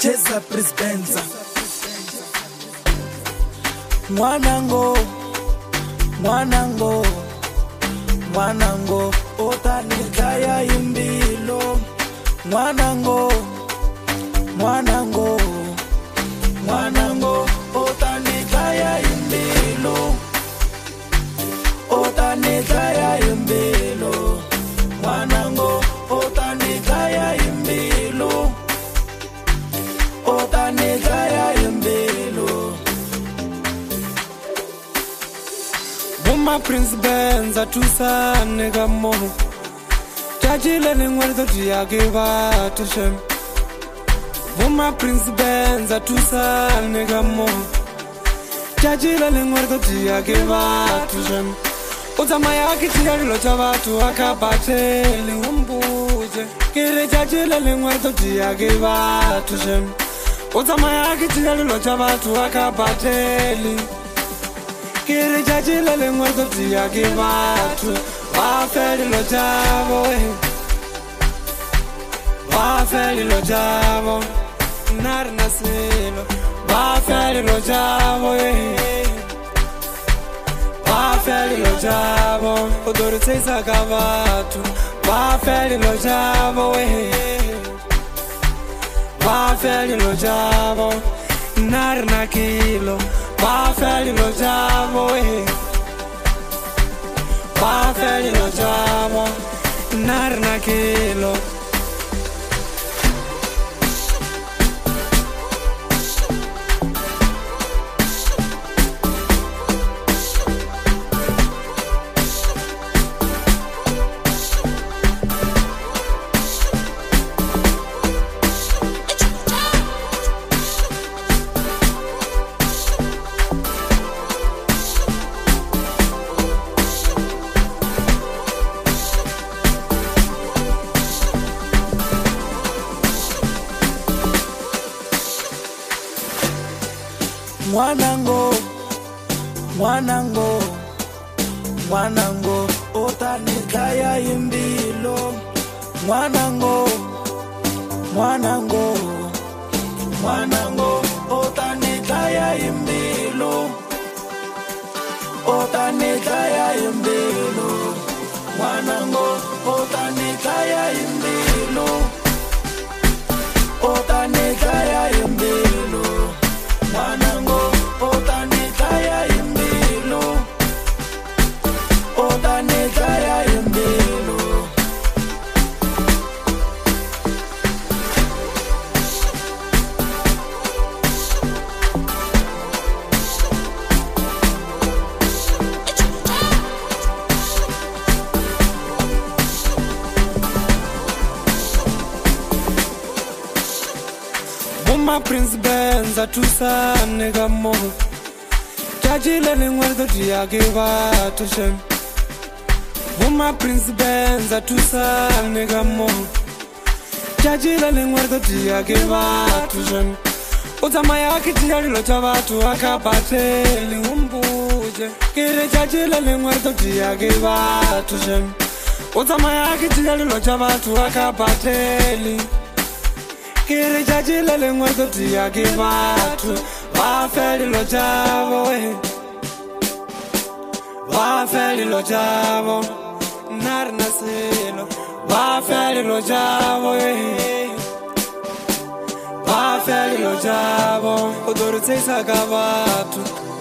cheza Prisbenza. Mwanango, mwanango, mwanango, otanikaya imbilo. Mwanango, mwanango, mwanango, otanikaya imbilo. Otanikaya imbilo. Mwanango, otanikaya imbilo. Otanikaya imbilo. Buma Prisbenza tusa nega mo. Tajile lingwerdo diageva tushem. Buma Prisbenza tusa nega mo. Tajile lingwerdo diageva tushem. Utamaya kitiyari locha watu wakabatele umbuje. Kire tajile lingwerdo diageva tushem. Utamaya kitiyari locha watu wakabatele. Kiri jajile lingwerdo diageva tu. Wafeli lo jabo, wafeli lo jabo, narna silo. Wafeli lo jabo, wafeli lo jabo, odori tesa gavatu. Wafeli lo jabo, wafeli lo jabo, narna kilo. Wafeli lo jabo, wafeli lo jabo, narna kilo. Mwanango, mwanango, mwanango, otanikaya imbilo. Mwanango, mwanango, mwanango, otanikaya imbilo. Otanikaya imbilo. Mwanango, otanikaya imbilo. Otanikaya imbilo. Mwanango, otanikaya imbilo. Otanikaya imbilo. Buma Prisbenza tusa nega mo. Tajile lingwerdo diageva tushem. Buma Prisbenza tusa nega mo. Tajile lingwerdo diageva tushem. Utamaya kitiyari locha watu wakabatele umbuje. Kire tajile lingwerdo diageva tushem. Utamaya kitiyari locha watu wakabatele. Kiri jajile lingwerdo diageva tu. Wafeli lo jabo, wafeli lo jabo, narna silo. Wafeli lo jabo, wafeli lo jabo, odori tesa gavatu.